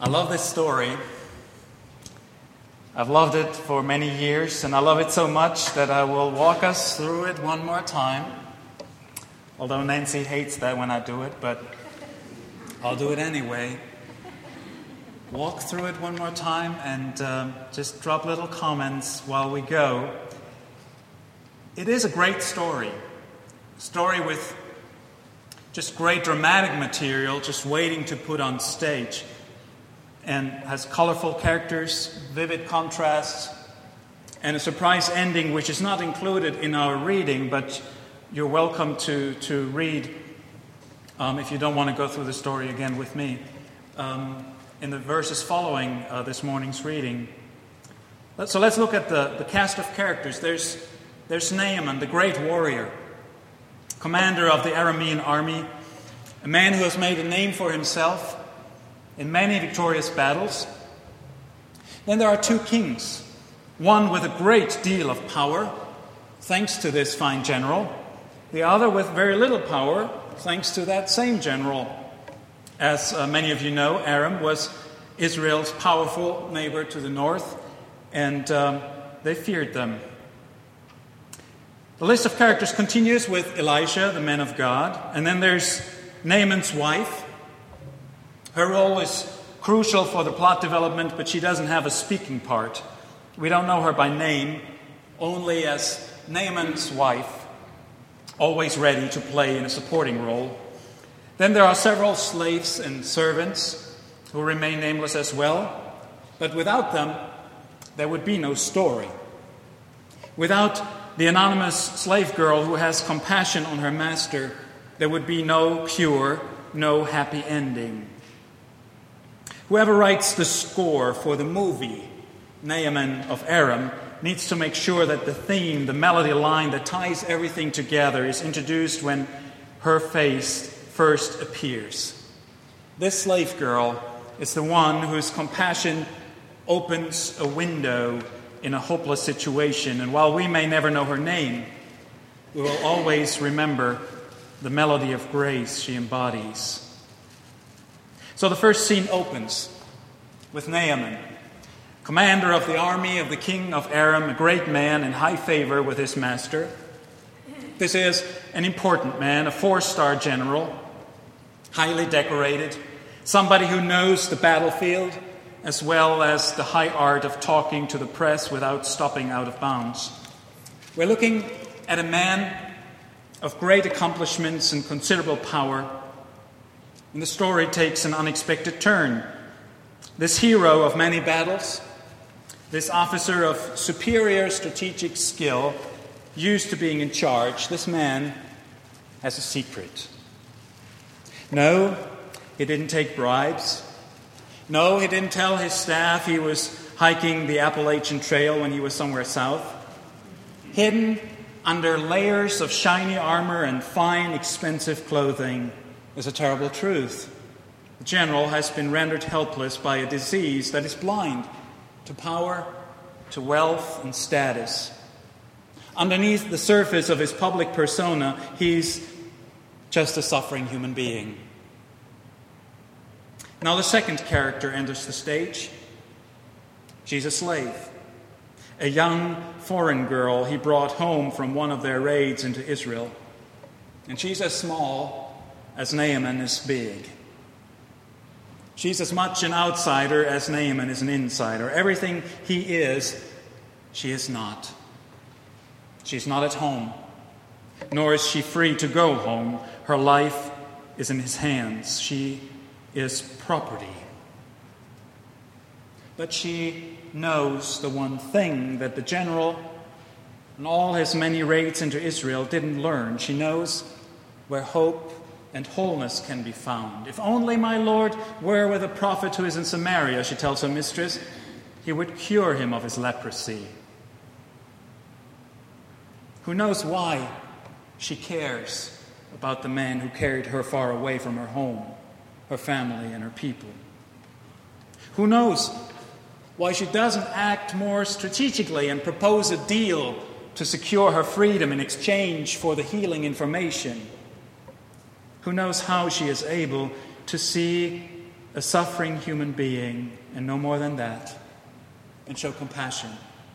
I love this story. I've loved it for many years, and I love it so much that I will walk us through it one more time. Although Nancy hates that when I do it, but I'll do it anyway. Walk through it one more time and just drop little comments while we go. It is a great story. A story with just great dramatic material, just waiting to put on stage. And has colorful characters, vivid contrasts, and a surprise ending which is not included in our reading, but you're welcome to read if you don't want to go through the story again with me. In the verses following this morning's reading. So let's look at the cast of characters. There's Naaman, the great warrior, commander of the Aramean army, a man who has made a name for himself in many victorious battles. Then there are two kings, one with a great deal of power, thanks to this fine general, the other with very little power, thanks to that same general. As many of you know, Aram was Israel's powerful neighbor to the north, and they feared them. The list of characters continues with Elisha, the man of God, and then there's Naaman's wife. Her role is crucial for the plot development, but she doesn't have a speaking part. We don't know her by name, only as Naaman's wife, always ready to play in a supporting role. Then there are several slaves and servants who remain nameless as well, but without them, there would be no story. Without the anonymous slave girl who has compassion on her master, there would be no cure, no happy ending. Whoever writes the score for the movie, Naaman of Aram, needs to make sure that the theme, the melody line that ties everything together is introduced when her face first appears. This slave girl is the one whose compassion opens a window in a hopeless situation. And while we may never know her name, we will always remember the melody of grace she embodies. So the first scene opens with Naaman, commander of the army of the king of Aram, a great man in high favor with his master. This is an important man, a 4-star general, highly decorated, somebody who knows the battlefield as well as the high art of talking to the press without stopping out of bounds. We're looking at a man of great accomplishments and considerable power. And the story takes an unexpected turn. This hero of many battles, this officer of superior strategic skill, used to being in charge, this man has a secret. No, he didn't take bribes. No, he didn't tell his staff he was hiking the Appalachian Trail when he was somewhere south. Hidden under layers of shiny armor and fine, expensive clothing is a terrible truth. The general has been rendered helpless by a disease that is blind to power, to wealth and status. Underneath the surface of his public persona, he's just a suffering human being. Now the second character enters the stage. She's a slave, a young foreign girl he brought home from one of their raids into Israel. And she's as small as Naaman is big. She's as much an outsider as Naaman is an insider. Everything he is, she is not. She's not at home, nor is she free to go home. Her life is in his hands. She is property. But she knows the one thing that the general and all his many raids into Israel didn't learn. She knows where hope and wholeness can be found. If only my Lord were with a prophet who is in Samaria, she tells her mistress, he would cure him of his leprosy. Who knows why she cares about the man who carried her far away from her home, her family, and her people? Who knows why she doesn't act more strategically and propose a deal to secure her freedom in exchange for the healing information? Who knows how she is able to see a suffering human being, and no more than that, and show compassion.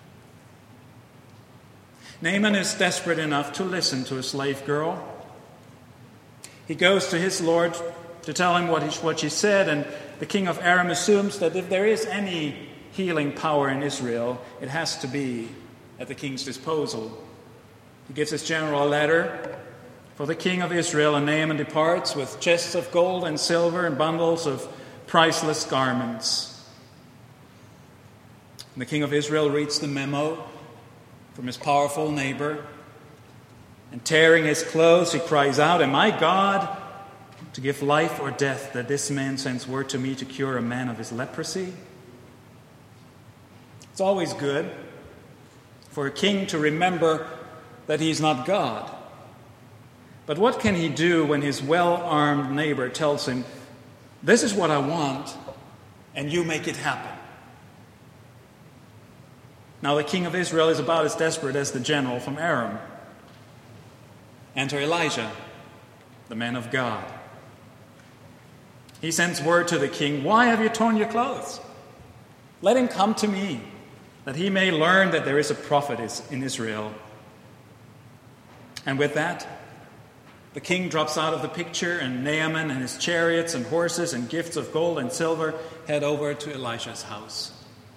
Naaman is desperate enough to listen to a slave girl. He goes to his lord to tell him what she said, and the king of Aram assumes that if there is any healing power in Israel, it has to be at the king's disposal. He gives his general a letter for the king of Israel, and Naaman departs with chests of gold and silver and bundles of priceless garments. And the king of Israel reads the memo from his powerful neighbor, and tearing his clothes, he cries out, "Am I God to give life or death that this man sends word to me to cure a man of his leprosy?" It's always good for a king to remember that he's not God. But what can he do when his well-armed neighbor tells him, "This is what I want, and you make it happen"? Now the king of Israel is about as desperate as the general from Aram. Enter Elijah, the man of God. He sends word to the king, "Why have you torn your clothes? Let him come to me, that he may learn that there is a prophet in Israel." And with that, the king drops out of the picture, and Naaman and his chariots and horses and gifts of gold and silver head over to Elisha's house.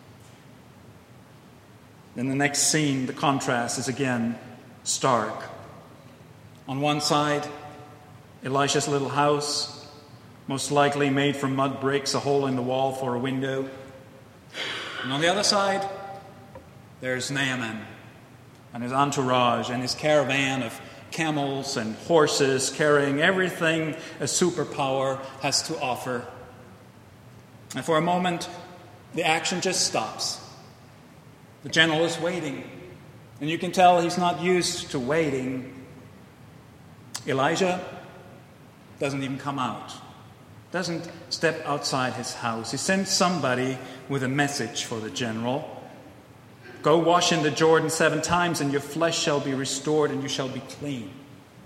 In the next scene, the contrast is again stark. On one side, Elisha's little house, most likely made from mud bricks, a hole in the wall for a window. And on the other side, there's Naaman and his entourage and his caravan of camels and horses carrying everything a superpower has to offer. And for a moment, the action just stops. The general is waiting, and you can tell he's not used to waiting. Elijah doesn't even come out, doesn't step outside his house. He sends somebody with a message for the general. "Go wash in the Jordan 7 times, and your flesh shall be restored, and you shall be clean."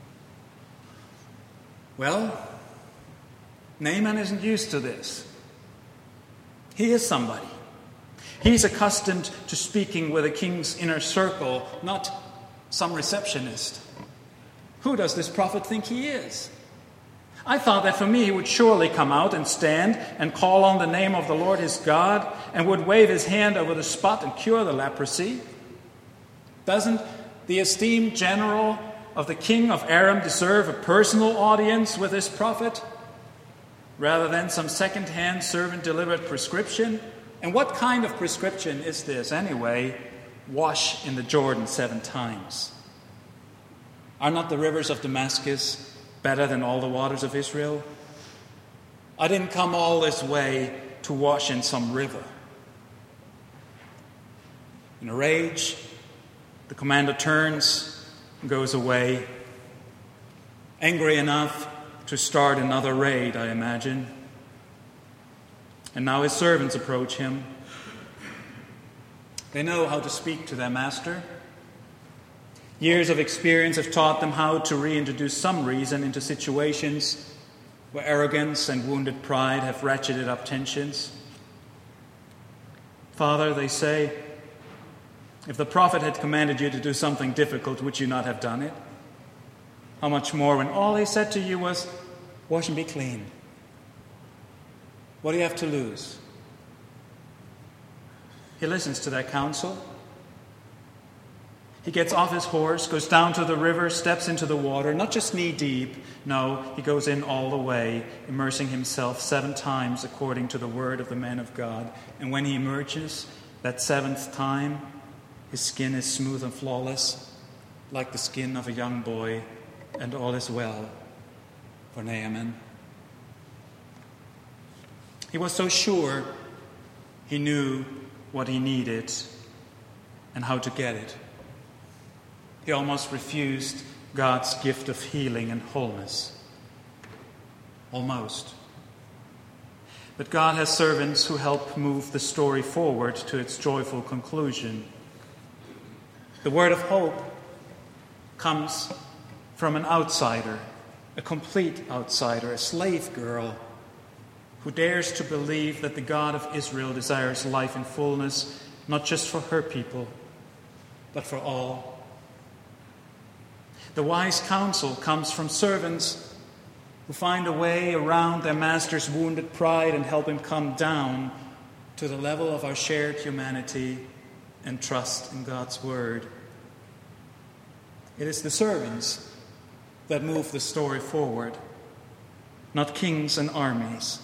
Well, Naaman isn't used to this. He is somebody. He's accustomed to speaking with a king's inner circle, not some receptionist. Who does this prophet think he is? I thought that for me he would surely come out and stand and call on the name of the Lord his God and would wave his hand over the spot and cure the leprosy. Doesn't the esteemed general of the king of Aram deserve a personal audience with this prophet rather than some second-hand servant-delivered prescription? And what kind of prescription is this anyway? Wash in the Jordan 7 times. Are not the rivers of Damascus better than all the waters of Israel? I didn't come all this way to wash in some river. In a rage, the commander turns and goes away, angry enough to start another raid, I imagine. And now his servants approach him. They know how to speak to their master. Years of experience have taught them how to reintroduce some reason into situations where arrogance and wounded pride have ratcheted up tensions. "Father," they say, "if the prophet had commanded you to do something difficult, would you not have done it? How much more when all he said to you was, 'Wash and be clean'? What do you have to lose?" He listens to their counsel. He gets off his horse, goes down to the river, steps into the water, not just knee-deep. No, he goes in all the way, immersing himself 7 times according to the word of the man of God. And when he emerges, that 7th time, his skin is smooth and flawless, like the skin of a young boy, and all is well for Naaman. He was so sure he knew what he needed and how to get it. He almost refused God's gift of healing and wholeness. Almost. But God has servants who help move the story forward to its joyful conclusion. The word of hope comes from an outsider, a complete outsider, a slave girl who dares to believe that the God of Israel desires life in fullness, not just for her people, but for all. The wise counsel comes from servants who find a way around their master's wounded pride and help him come down to the level of our shared humanity and trust in God's word. It is the servants that move the story forward, not kings and armies.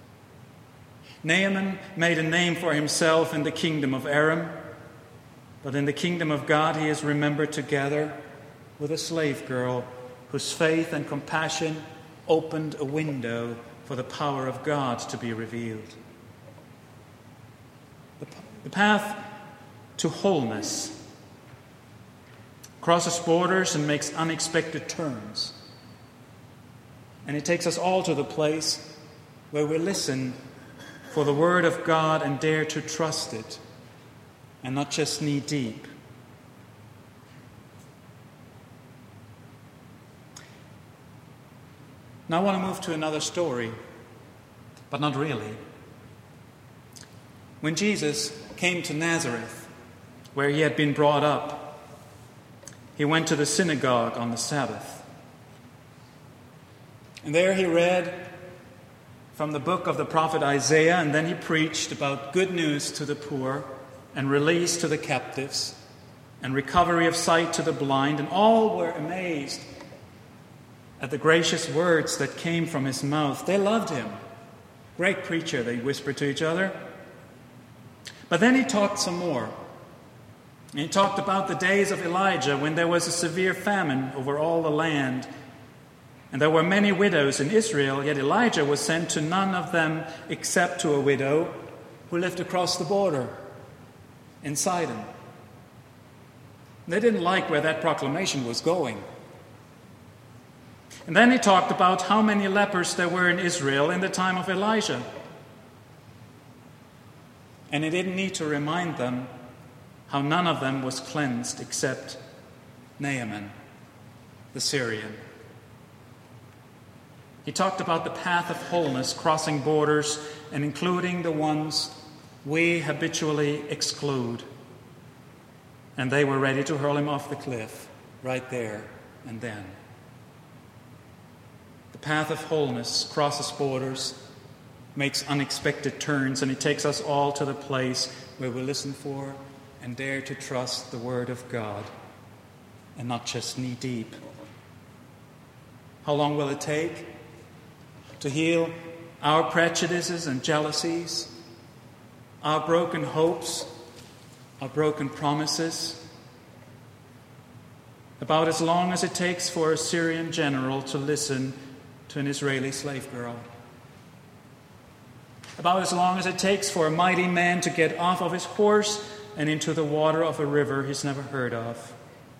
Naaman made a name for himself in the kingdom of Aram, but in the kingdom of God he is remembered together with a slave girl whose faith and compassion opened a window for the power of God to be revealed. The path to wholeness crosses borders and makes unexpected turns. And it takes us all to the place where we listen for the word of God and dare to trust it, and not just knee deep. Now I want to move to another story, but not really. When Jesus came to Nazareth, where he had been brought up, he went to the synagogue on the Sabbath. And there he read from the book of the prophet Isaiah, and then he preached about good news to the poor and release to the captives and recovery of sight to the blind. And all were amazed at the gracious words that came from his mouth. They loved him. Great preacher, they whispered to each other. But then he talked some more. And he talked about the days of Elijah when there was a severe famine over all the land. And there were many widows in Israel, yet Elijah was sent to none of them except to a widow who lived across the border in Sidon. They didn't like where that proclamation was going. And then he talked about how many lepers there were in Israel in the time of Elijah. And he didn't need to remind them how none of them was cleansed except Naaman, the Syrian. He talked about the path of wholeness crossing borders and including the ones we habitually exclude. And they were ready to hurl him off the cliff right there and then. The path of wholeness crosses borders, makes unexpected turns, and it takes us all to the place where we listen for and dare to trust the word of God and not just knee deep. How long will it take to heal our prejudices and jealousies, our broken hopes, our broken promises? About as long as it takes for a Syrian general to listen to an Israeli slave girl. About as long as it takes for a mighty man to get off of his horse and into the water of a river he's never heard of.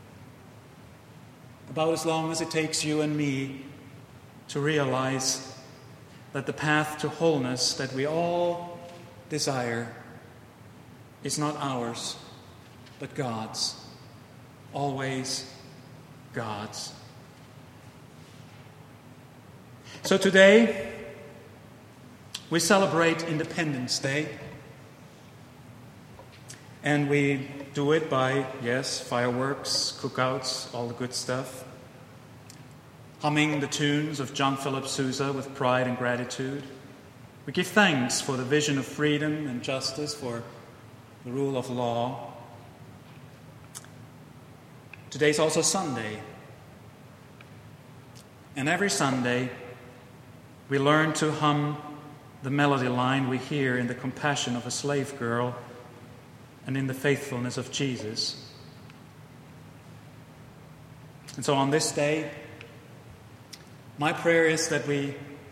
About as long as it takes you and me to realize that the path to wholeness that we all desire is not ours, but God's. Always God's. So today, we celebrate Independence Day. And we do it by, yes, fireworks, cookouts, all the good stuff. Humming the tunes of John Philip Sousa with pride and gratitude. We give thanks for the vision of freedom and justice, for the rule of law. Today's also Sunday. And every Sunday, we learn to hum the melody line we hear in the compassion of a slave girl and in the faithfulness of Jesus. And so on this day, my prayer is that we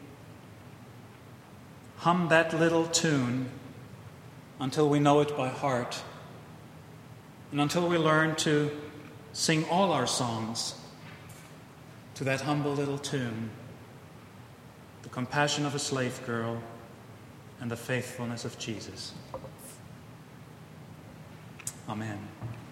hum that little tune until we know it by heart, and until we learn to sing all our songs to that humble little tune, the compassion of a slave girl and the faithfulness of Jesus. Amen.